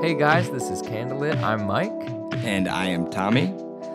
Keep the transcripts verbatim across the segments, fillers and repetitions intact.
Hey guys, this is Candlelit. I'm Mike. And I am Tommy.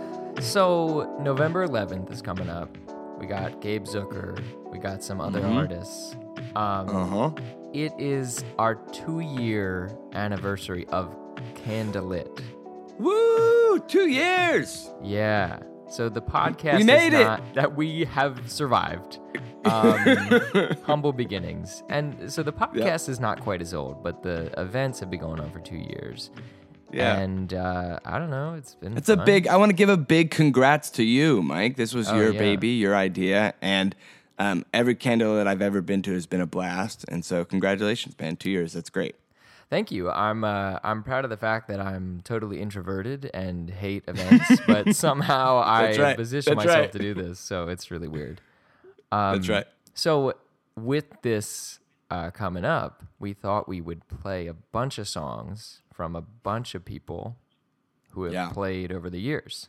So, November eleventh is coming up. We got Gabe Zucker. We got some other mm-hmm. artists. Um, uh-huh. It is our two-year anniversary of Candlelit. Woo! Two years! Yeah. So the podcast we made is it. not that we have survived. Um, humble beginnings. And so the podcast yep. is not quite as old, but the events have been going on for two years. Yeah. And uh, I don't know, it's been It's fun. a big, I want to give a big congrats to you, Mike. This was oh, your yeah. baby, your idea. And um, every candle that I've ever been to has been a blast. And so congratulations, man. Two years. That's great. Thank you. I'm uh, I'm proud of the fact that I'm totally introverted and hate events, but somehow I right. position That's myself right. to do this, so it's really weird. Um, That's right. So with this uh, coming up, we thought we would play a bunch of songs from a bunch of people who have yeah. played over the years.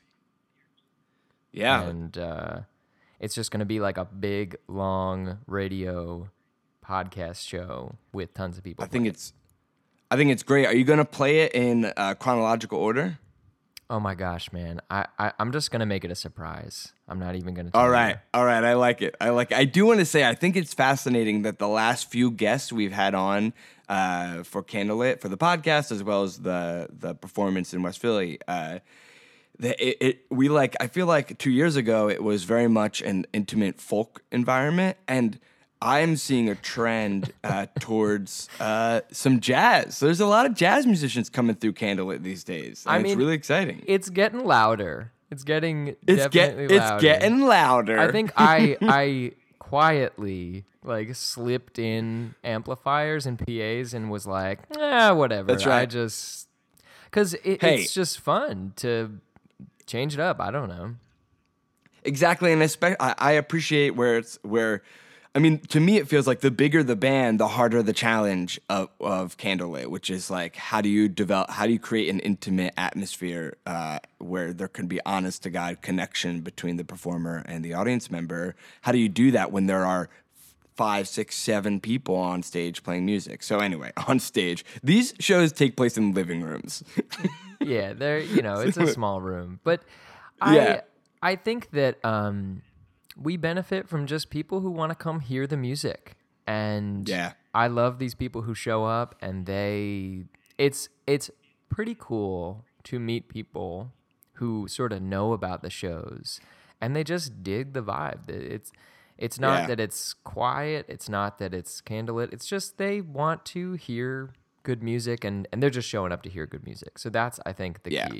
Yeah. And uh, it's just going to be like a big, long radio podcast show with tons of people. I think playing. it's I think it's great. Are you going to play it in uh, chronological order? Oh my gosh, man. I, I, I'm just going to make it a surprise. I'm not even going to All right. You. All right. I like it. I like it. I do want to say, I think it's fascinating that the last few guests we've had on uh, for Candlelit, for the podcast, as well as the, the performance in West Philly, uh, the, it, it, we like, I feel like two years ago, it was very much an intimate folk environment. And I'm seeing a trend uh, towards uh, some jazz. There's a lot of jazz musicians coming through Candlelit these days. And I it's mean, really exciting. It's getting louder. It's getting it's definitely get, louder. It's getting louder. I think I I quietly like slipped in amplifiers and P As and was like, eh, whatever. That's right. I just because it, hey. it's just fun to change it up. I don't know. Exactly, and especially I, I appreciate where it's where. I mean, to me, it feels like the bigger the band, the harder the challenge of, of Candlelit, which is like, how do you develop, how do you create an intimate atmosphere uh, where there can be honest to God connection between the performer and the audience member? How do you do that when there are five, six, seven people on stage playing music? So anyway, on stage, these shows take place in living rooms. Yeah, they're, you know, it's a small room, but I, yeah. I think that, um, we benefit from just people who want to come hear the music. And yeah. I love these people who show up and they it's it's pretty cool to meet people who sort of know about the shows and they just dig the vibe. It's it's not yeah. that it's quiet, it's not that it's candlelit, it's just they want to hear good music and, and they're just showing up to hear good music. So that's I think the yeah. key.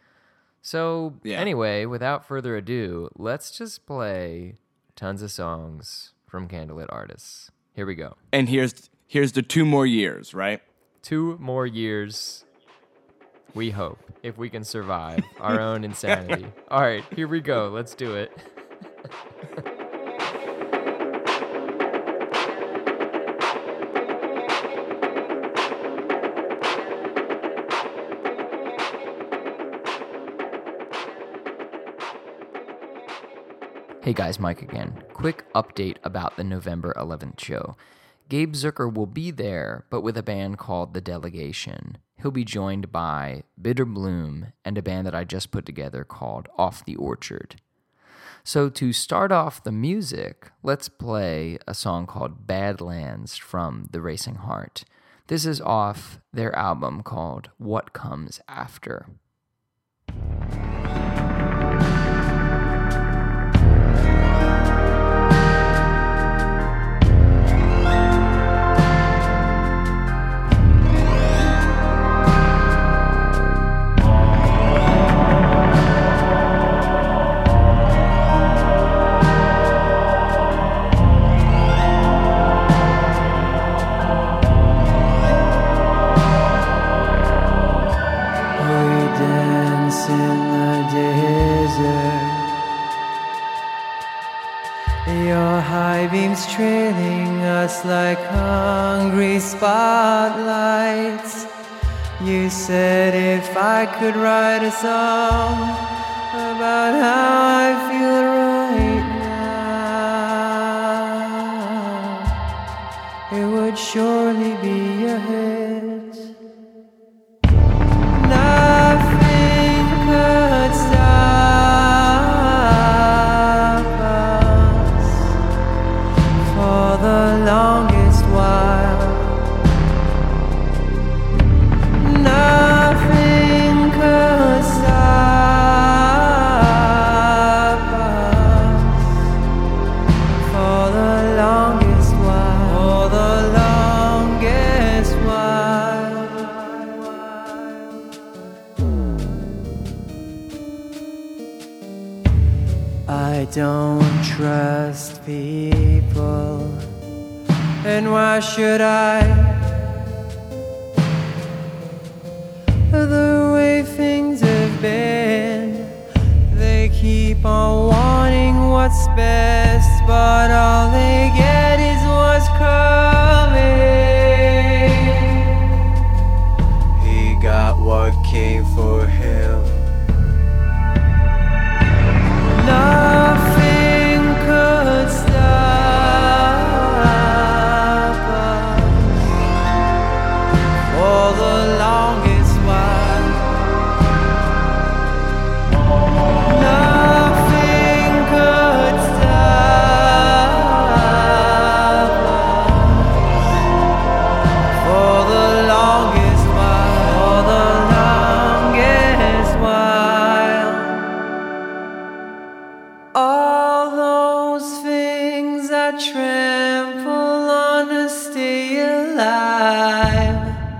So yeah. anyway, without further ado, let's just play tons of songs from Candlelit artists. Here we go. And here's here's the two more years, right? Two more years, we hope, if we can survive our own insanity. All right, here we go. Let's do it. Hey guys, Mike again. Quick update about the November eleventh show. Gabe Zucker will be there, but with a band called The Delegation. He'll be joined by Bitter Bloom and a band that I just put together called Off the Orchard. So to start off the music, let's play a song called Badlands from The Racing Heart. This is off their album called What Comes After. Trailing us like hungry spotlights. You said if I could write a song about how I feel right now, it would surely be a hit. wild. I don't trust people, and why should I? The way things have been, they keep on wanting what's best, but all they get is what's coming. He got what came for him. Nothing could stop us for the longest while. Nothing could stop us for the longest while. For the longest while. All those things I trample on to stay alive.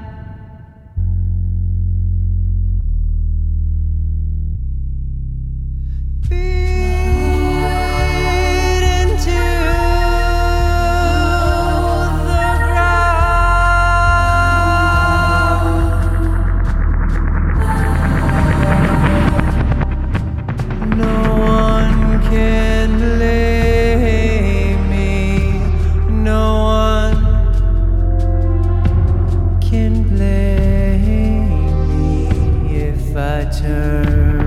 Beat into the ground. No one can blame me. No one can blame me if I turn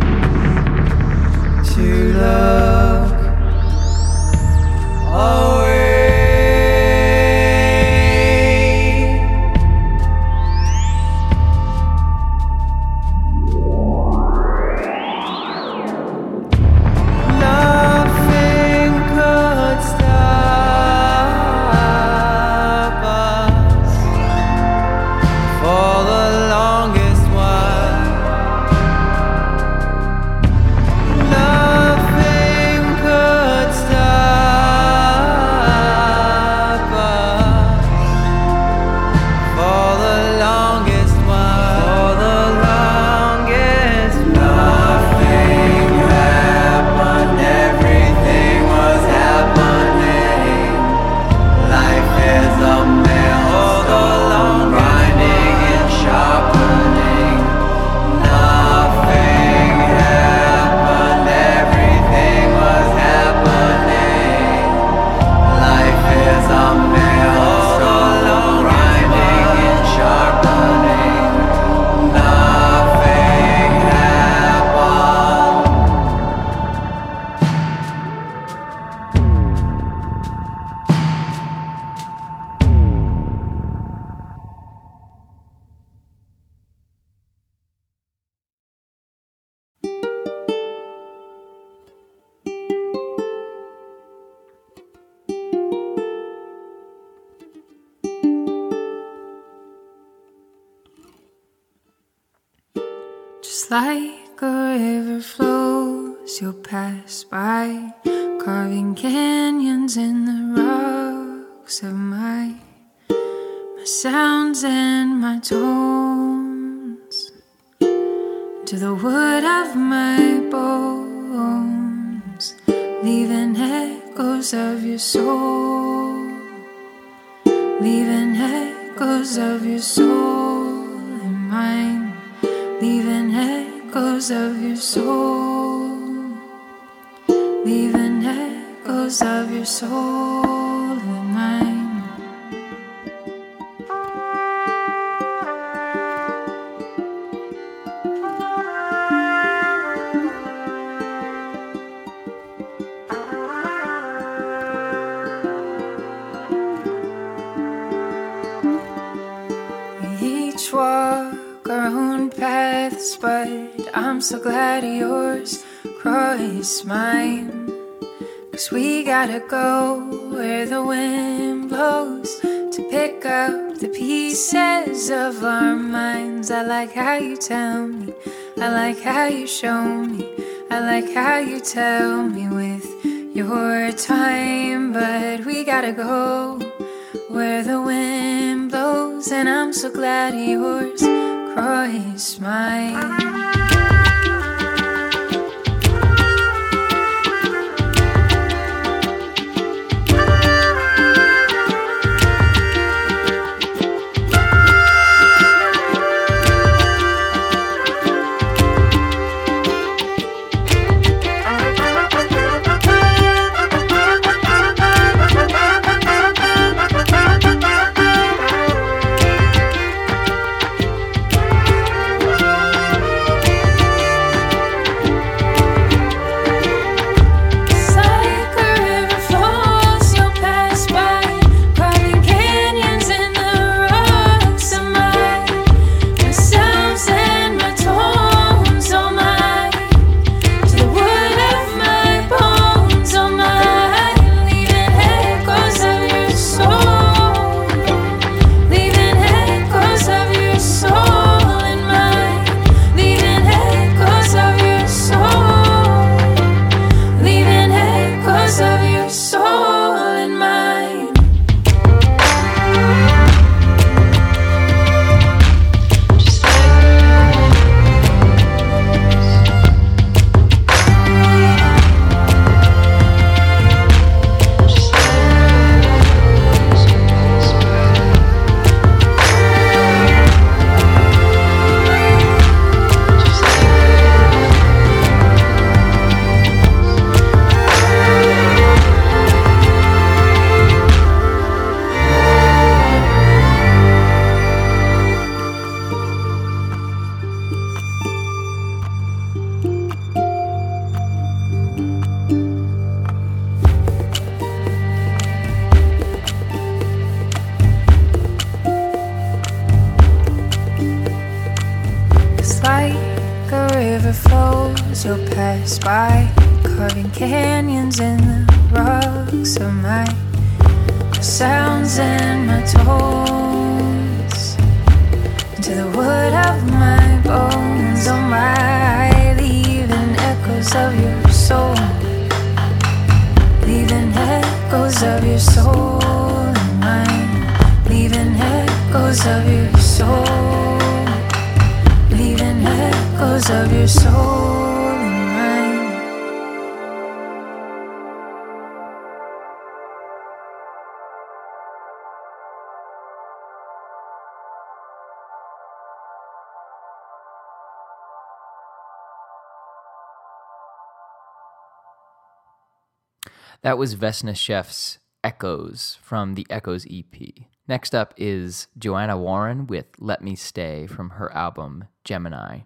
to look away. Nothing could stop us for the longest while. Nothing could stop us for the longest while. For the longest nothing happened, everything was happening. Life is a maelstrom, grinding and sharpening. Nothing happened, everything was happening. Life is a maelstrom, grinding and sharpening. Nothing happened. Just like a river flows, you'll pass by, carving canyons in the rocks of my, my sounds and my tones, to the wood of my bones, leaving echoes of your soul, leaving echoes of your soul in mine, leaving echoes of your soul, leaving echoes of your soul in mine. We each walk our own paths, but I'm so glad yours crossed mine. 'Cause we gotta go where the wind blows to pick up the pieces of our minds. I like how you tell me, I like how you show me, I like how you tell me with your time. But we gotta go where the wind blows, and I'm so glad yours crossed mine. You'll pass by, carving canyons in the rocks of my sounds and my tones, to the wood of my bones. Oh my, leaving echoes of your soul, leaving echoes of your soul and mine, leaving echoes of your soul, leaving echoes of your soul. That was Vesna Chef's Echoes from the Echoes E P. Next up is Joanna Warren with Let Me Stay from her album Gemini.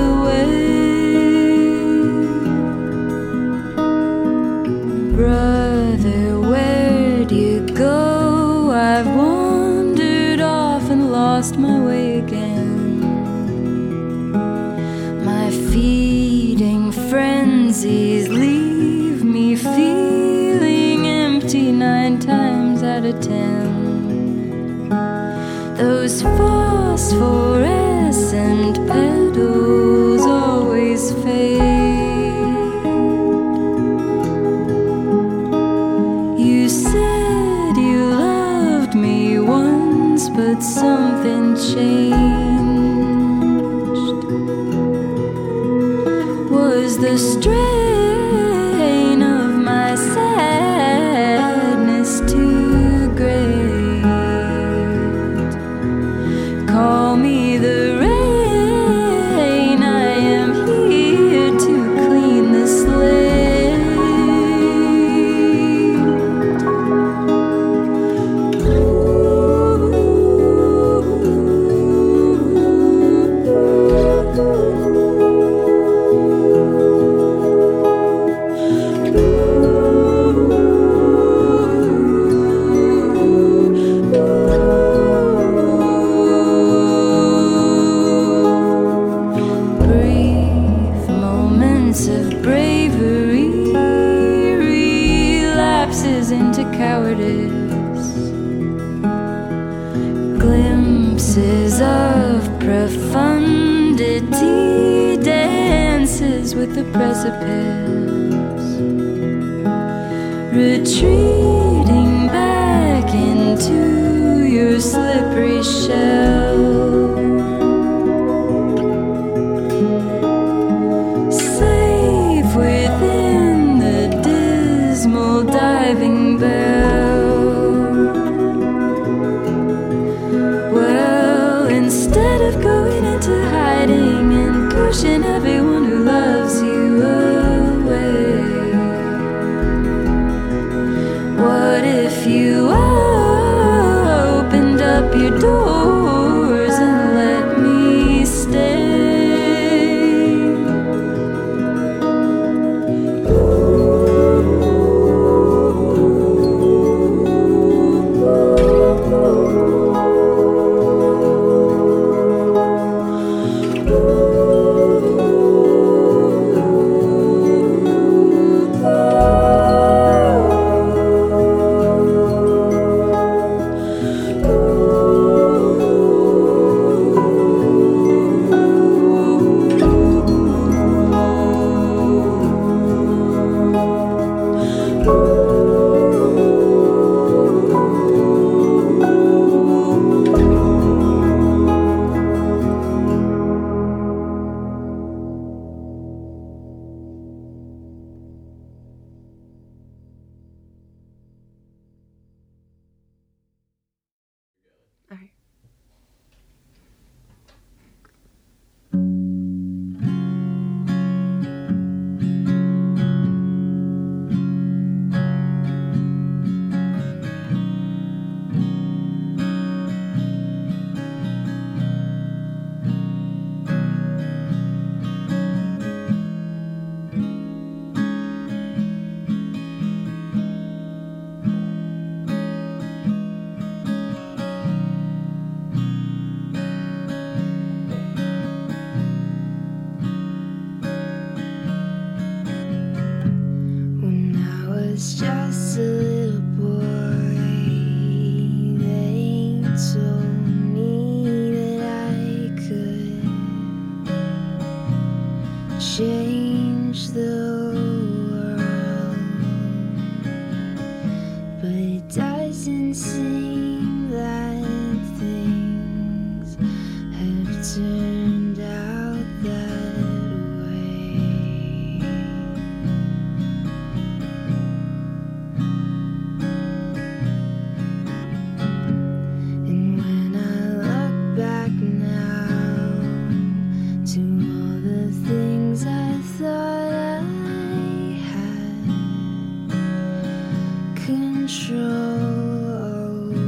Right. fantasies leave me feeling empty nine times out of ten. Those phosphorescent petals always fade. You said you loved me once, but something changed. Was the strain of my sadness too great? Call me the rain, I am here to clean the slate. Brief moments of bravery, relapses into cowardice, glimpses of profundity, dances with the precipice, retreating back into your slippery shell. Safe within the dismal diving bell. Well, instead of going into hiding and pushing everyone who loves you away, what if you opened up your doors and let me stay? When I was just a little boy, they told me that I could change the world, but it doesn't seem that things have turned out that way. And when I look back now to all the things I thought I had control over,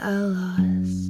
how lost.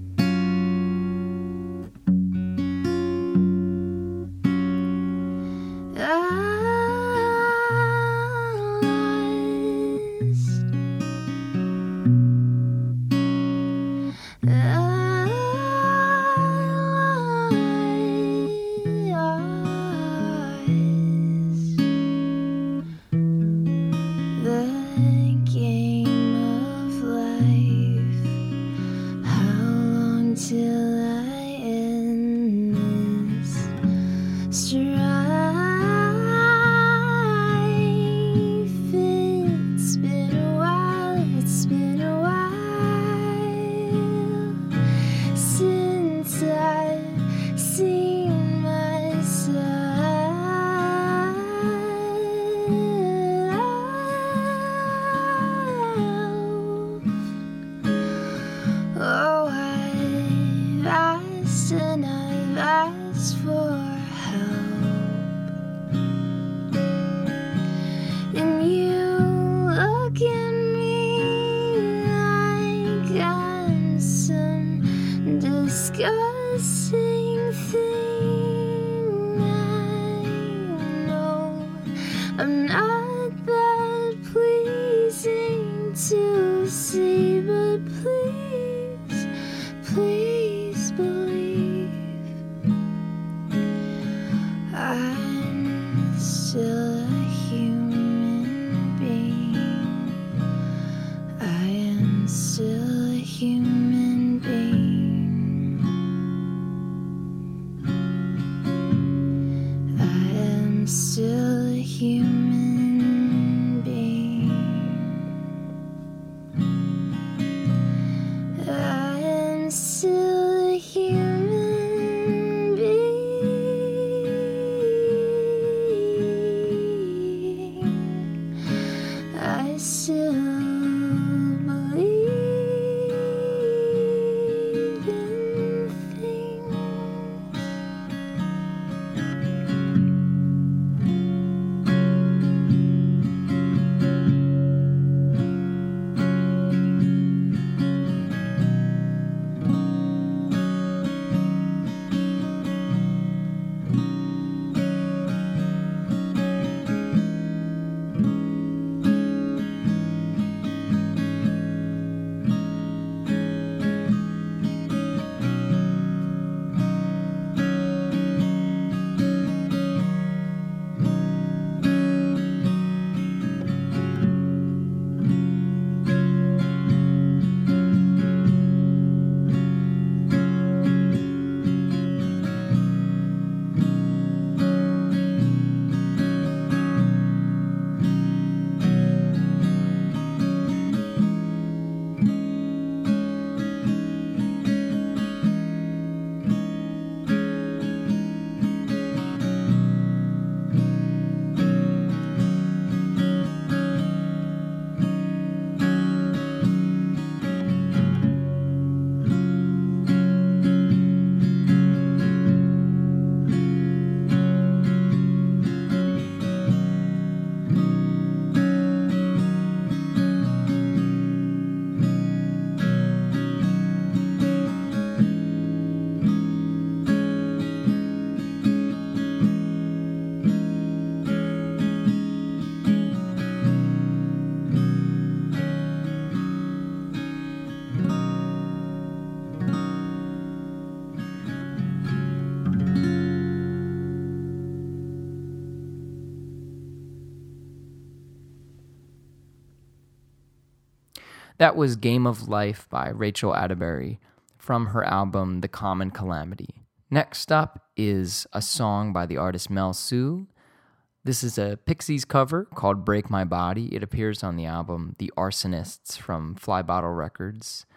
That was Game of Life by Rachel Atterbury from her album The Common Calamity. Next up is a song by the artist Mel Sue. This is a Pixies cover called Break My Body. It appears on the album The Arsonists from Fly Bottle Records.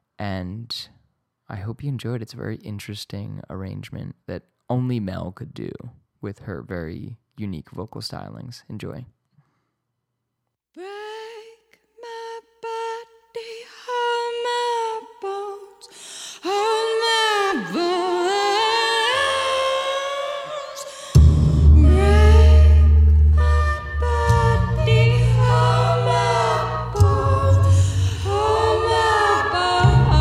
And I hope you enjoyed it. It's a very interesting arrangement that only Mel could do with her very unique vocal stylings. Enjoy. Break my body, hold my bones, hold my bones. Break my body, hold my bones, hold my bones.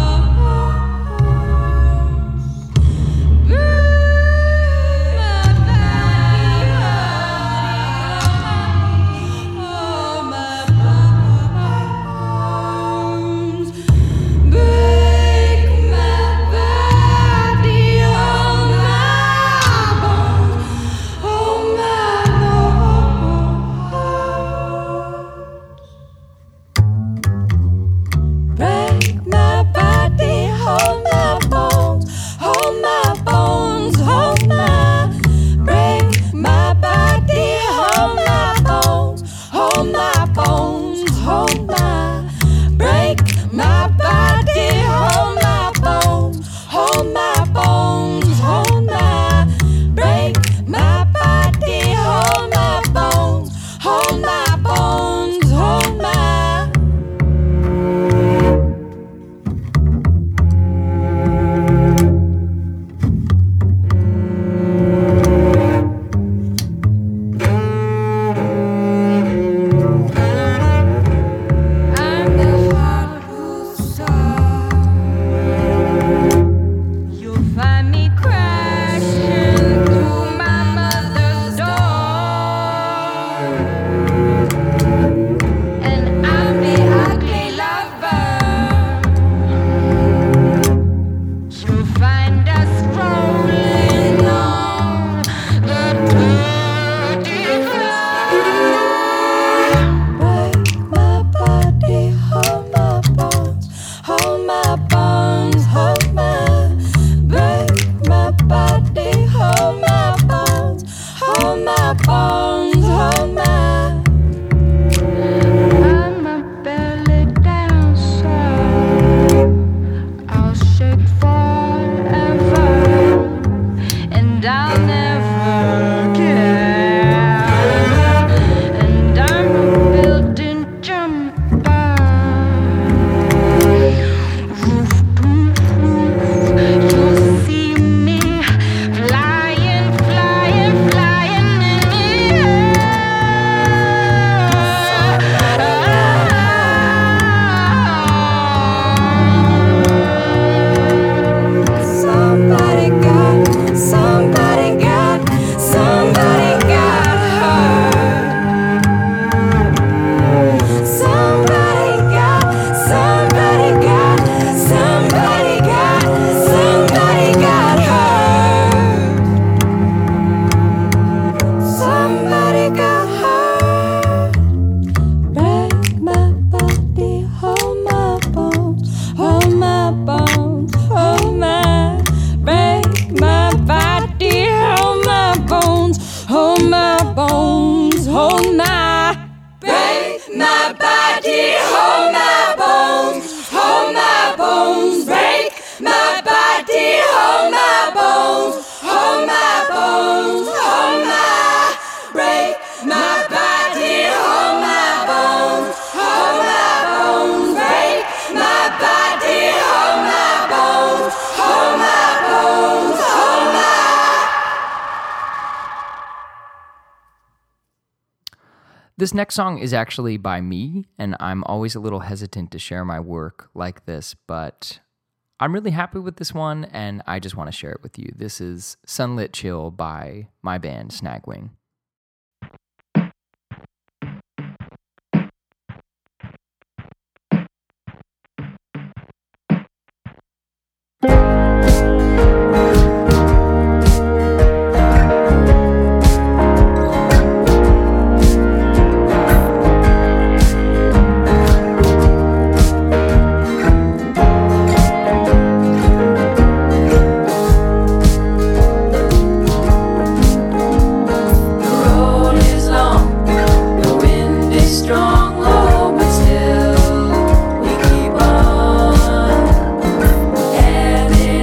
This next song is actually by me, and I'm always a little hesitant to share my work like this, but I'm really happy with this one, and I just want to share it with you. This is Sunlit Chill by my band Snagwing. Having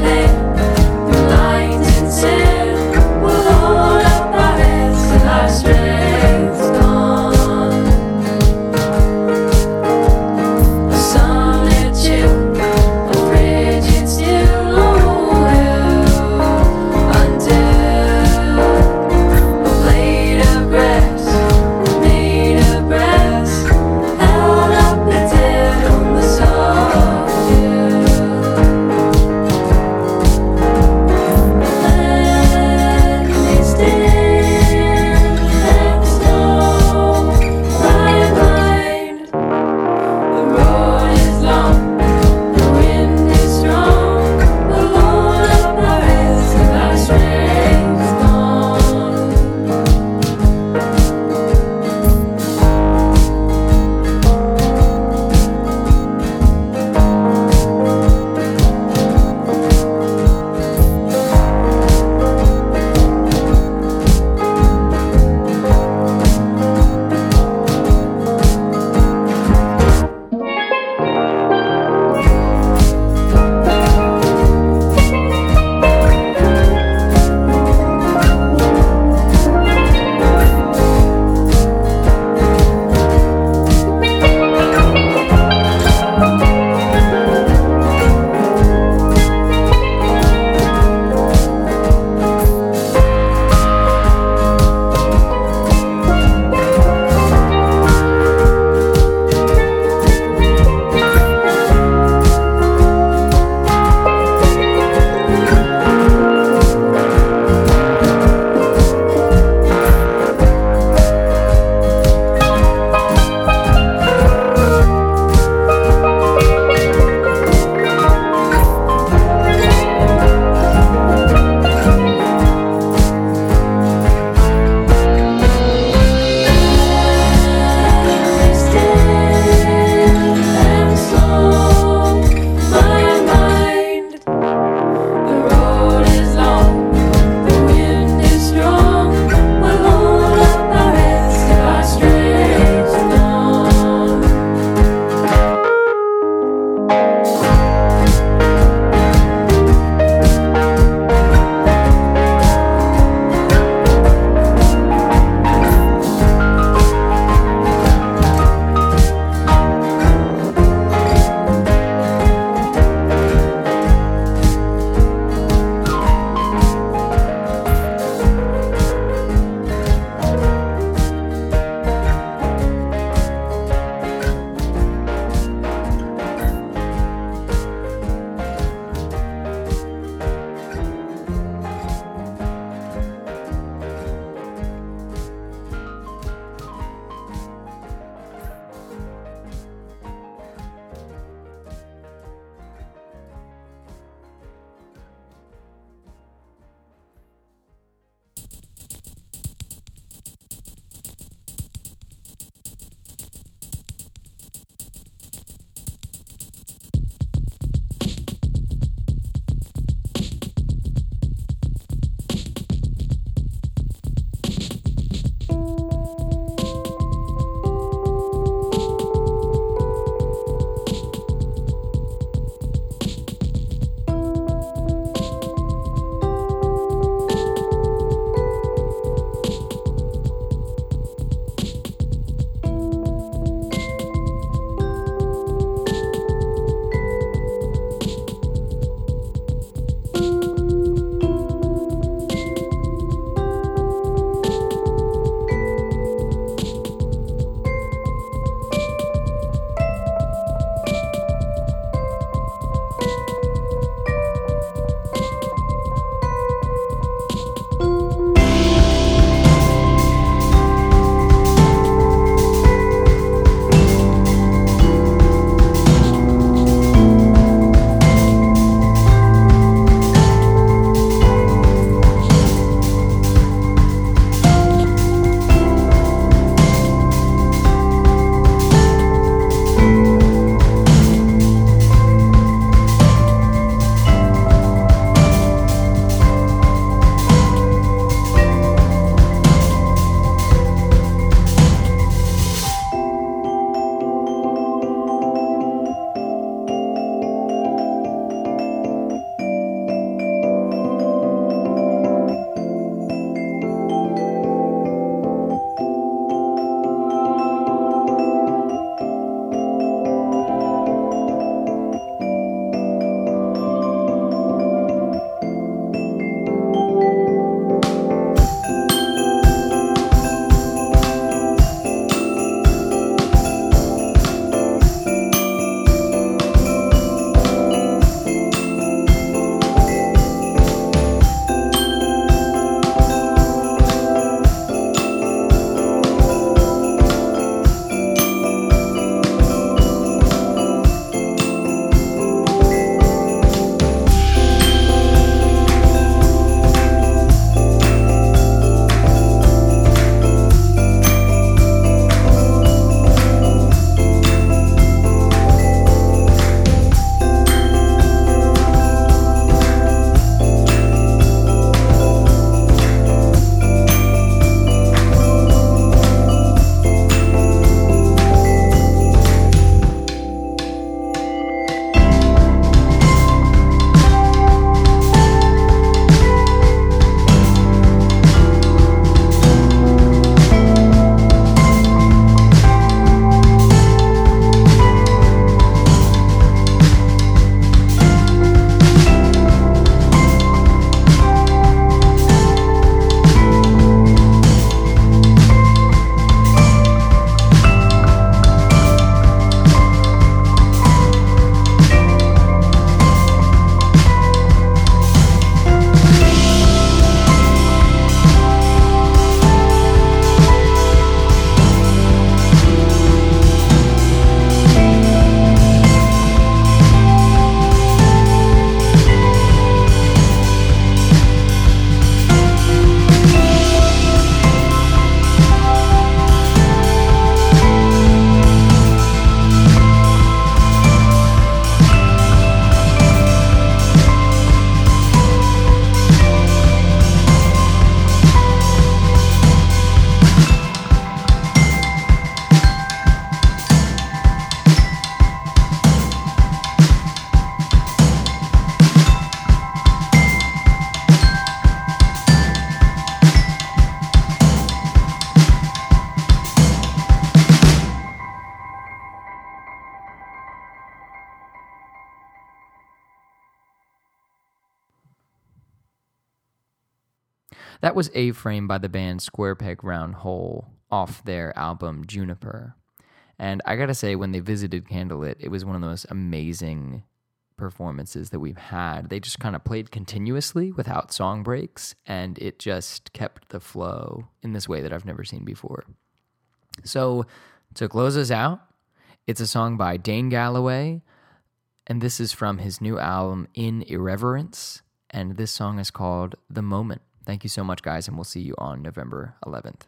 That was A-Frame by the band Square Peg Round Hole off their album Juniper. And I gotta say, when they visited Candlelit, it was one of the most amazing performances that we've had. They just kind of played continuously without song breaks, and it just kept the flow in this way that I've never seen before. So, to close us out, it's a song by Dane Galloway, and this is from his new album, In Irreverence, and this song is called The Moment. Thank you so much, guys, and we'll see you on November eleventh.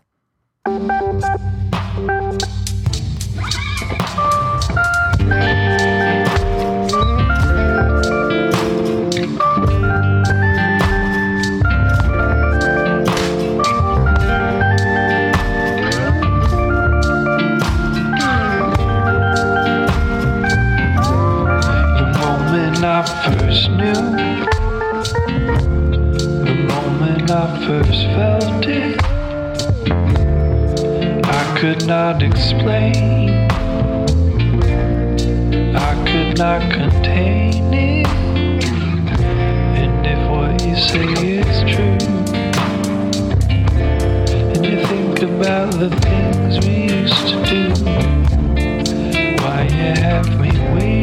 I first knew, the moment I first felt it, I could not explain, I could not contain it. And if what you say is true, and you think about the things we used to do, why you have me waiting.